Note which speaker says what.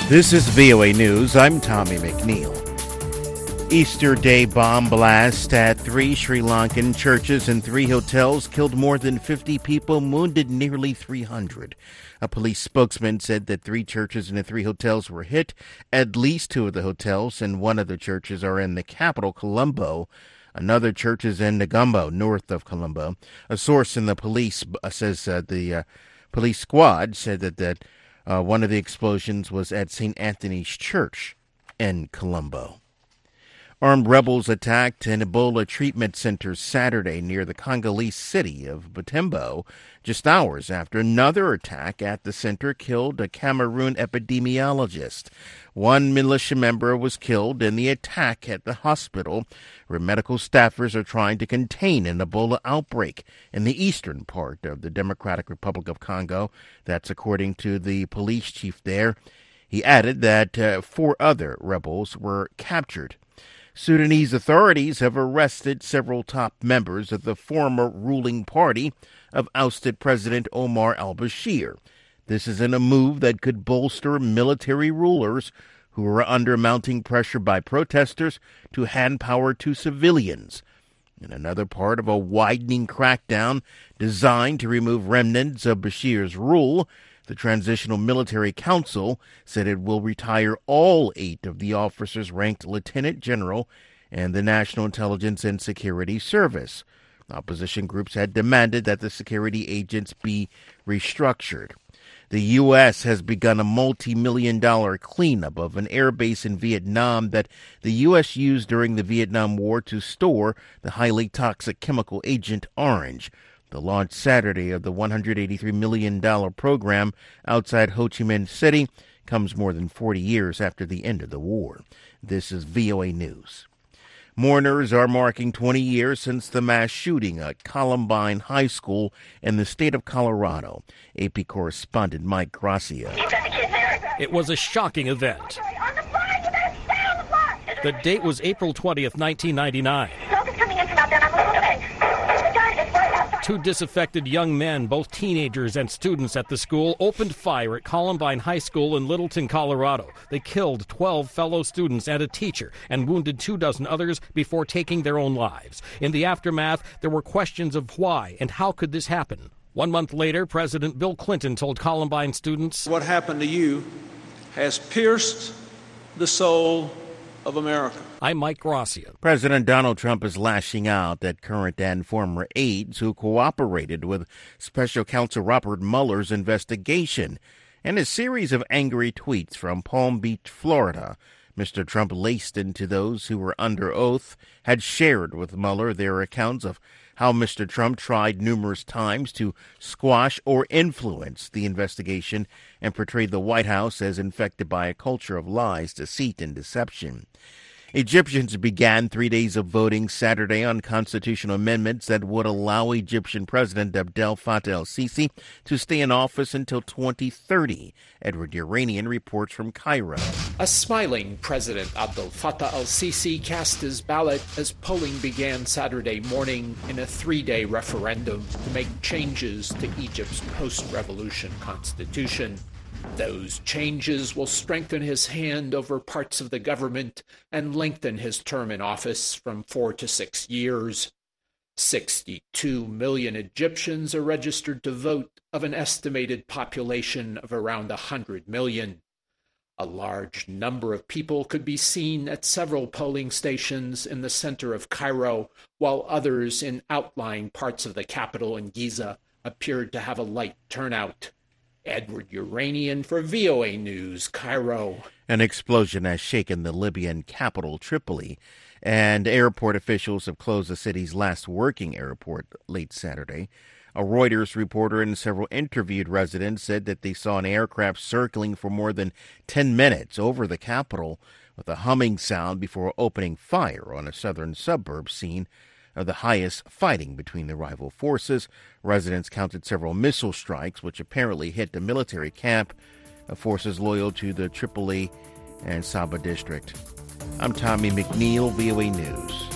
Speaker 1: This is VOA News. I'm Tommy McNeil. Easter Day bomb blast at 3 Sri Lankan churches and 3 hotels killed more than 50 people, wounded nearly 300. A police spokesman said that 3 churches and the 3 hotels were hit. At least 2 of the hotels and 1 of the churches are in the capital, Colombo. Another church is in Negombo, north of Colombo. A source in the police says the police squad said that one of the explosions was at St. Anthony's Church in Colombo. Armed rebels attacked an Ebola treatment center Saturday near the Congolese city of Butembo, just hours after another attack at the center killed a Cameroon epidemiologist. 1 militia member was killed in the attack at the hospital, where medical staffers are trying to contain an Ebola outbreak in the eastern part of the Democratic Republic of Congo. That's according to the police chief there. He added that 4 other rebels were captured. Sudanese authorities have arrested several top members of the former ruling party of ousted President Omar al-Bashir. This is in a move that could bolster military rulers who are under mounting pressure by protesters to hand power to civilians. In another part of a widening crackdown designed to remove remnants of Bashir's rule, the Transitional Military Council said it will retire all 8 of the officers ranked lieutenant general in the National Intelligence and Security Service. Opposition groups had demanded that the security agents be restructured. The U.S. has begun a multi-million-dollar cleanup of an airbase in Vietnam that the U.S. used during the Vietnam War to store the highly toxic chemical agent Orange. The launch Saturday of the $183 million program outside Ho Chi Minh City comes more than 40 years after the end of the war. This is VOA News. Mourners are marking 20 years since the mass shooting at Columbine High School in the state of Colorado. AP correspondent Mike Gracia.
Speaker 2: It was a shocking event. The date was April 20th, 1999. 2 disaffected young men, both teenagers and students at the school, opened fire at Columbine High School in Littleton, Colorado. They killed 12 fellow students and a teacher and wounded 24 others before taking their own lives. In the aftermath, there were questions of why and how could this happen. 1 month later, President Bill Clinton told Columbine students,
Speaker 3: "What happened to you has pierced the soul of America."
Speaker 2: I'm Mike Gracia.
Speaker 1: President Donald Trump is lashing out at current and former aides who cooperated with Special Counsel Robert Mueller's investigation. In a series of angry tweets from Palm Beach, Florida, Mr. Trump laced into those who were under oath, had shared with Mueller their accounts of how Mr. Trump tried numerous times to squash or influence the investigation and portrayed the White House as infected by a culture of lies, deceit, and deception. Egyptians began 3 days of voting Saturday on constitutional amendments that would allow Egyptian President Abdel Fattah el-Sisi to stay in office until 2030. Edward Uranian reports from Cairo.
Speaker 4: A smiling President Abdel Fattah el-Sisi cast his ballot as polling began Saturday morning in a 3-day referendum to make changes to Egypt's post-revolution constitution. Those changes will strengthen his hand over parts of the government and lengthen his term in office from 4 to 6 years. 62 million Egyptians are registered to vote of an estimated population of around 100 million. A large number of people could be seen at several polling stations in the center of Cairo, while others in outlying parts of the capital in Giza appeared to have a light turnout. Edward Uranian for VOA News, Cairo.
Speaker 1: An explosion has shaken the Libyan capital, Tripoli, and airport officials have closed the city's last working airport late Saturday. A Reuters reporter and several interviewed residents said that they saw an aircraft circling for more than 10 minutes over the capital with a humming sound before opening fire on a southern suburb scene of the highest fighting between the rival forces. Residents counted several missile strikes, which apparently hit the military camp of forces loyal to the Tripoli and Saba district. I'm Tommy McNeil, VOA News.